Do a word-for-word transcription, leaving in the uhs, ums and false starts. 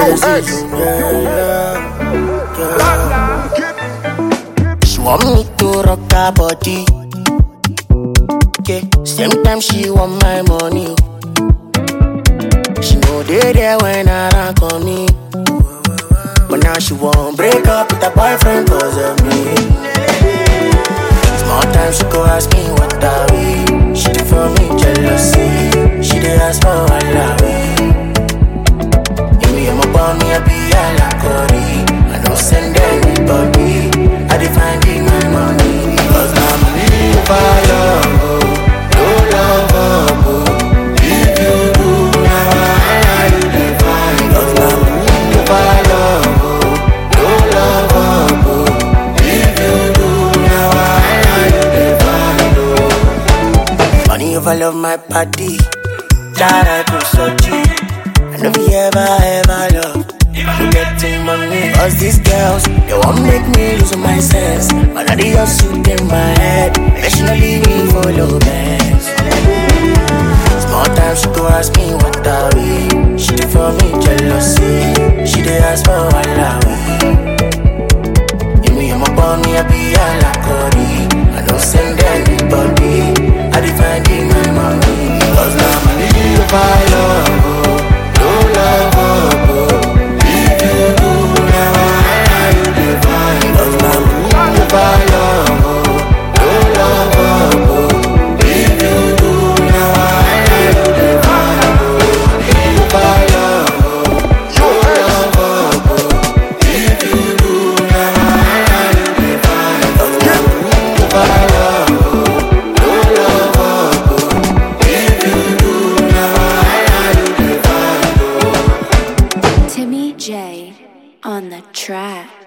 places. Yeah, yeah, yeah. She want me to rock her body. Yeah, same time she want my money. She know they there when I rank on me. But now she won't break up with her boyfriend cause of me. Small time she go ask me what are we. She did for me jealousy. She did ask for all I we. If me I'm a bomb, me I be a lakori. I don't send anybody. I define in my money. Cause my money if I love, no love, oh. If you do now I define. Cause my money if I love, no love, oh. If you do now I define. Money if I love my body, that I go so cheap. I know we ever, ever love. I'm getting money. Cause these girls, they won't make me lose my sense. But now they all suit in my head. They shouldn't leave me for low bands. Small time she go ask me what are we. She did for me jealousy. She did ask for all I we. If me I'm a bomb, me I be a lakori. I don't send anybody. I define in my money. Cause now money if I love. Timmy J on the track.